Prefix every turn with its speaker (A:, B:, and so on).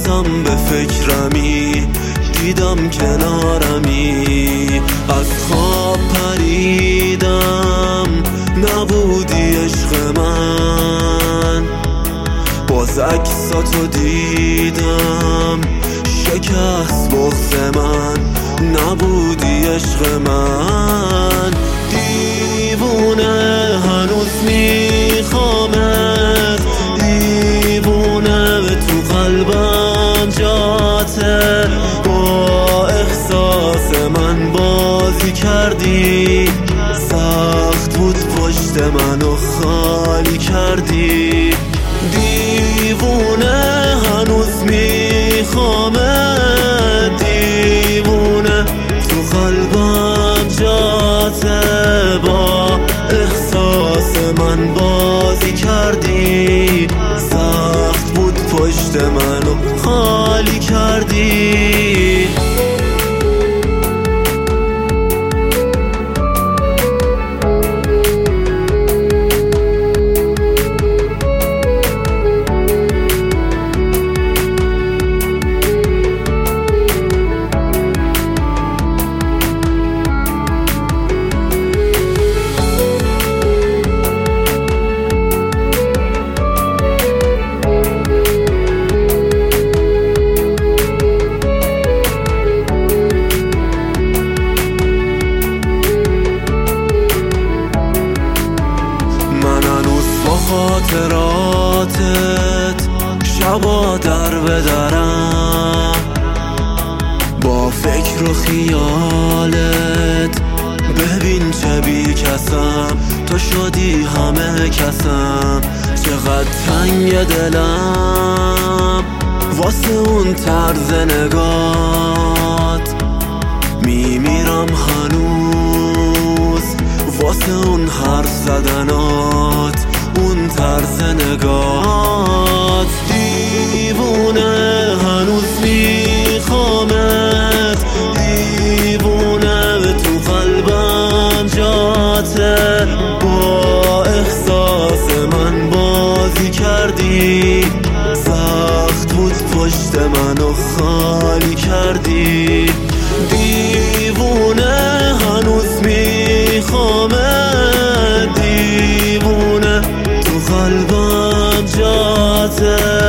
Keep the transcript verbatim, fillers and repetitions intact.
A: بازم به فکرمی، دیدم کنارمی، از خواب پریدم نبودی عشق من، باز عکساتو دیدم شکست بغض من، نبودی عشق من. دیوونه هنوز میخوامت، دیوونه تو قلبم جاته، با احساس من بازی کردی، سخت بود پشت منو خالی کردی. دیوونه هنوز میخوامت، دیوونه تو قلبم جاته، با احساس من بازی کردی، سخت بود پشت منو خالی کردی. خاطراتت شبا در بدرم، با فکر و خیالت ببین چه بی کسم، تو شدی همه کسم، چقدر تنگ دلم واسه اون طرز نگات، میمیرم هنوز واسه اون حرف زدنات، اون طرز نگات. دیوونه هنوز میخوامت، دیوونه تو قلبم جاته، با احساس من بازی کردی، سخت بود پشت منو خالی کردی. دیوونه هنوز میخوامت، دیوونه قلبم جاته،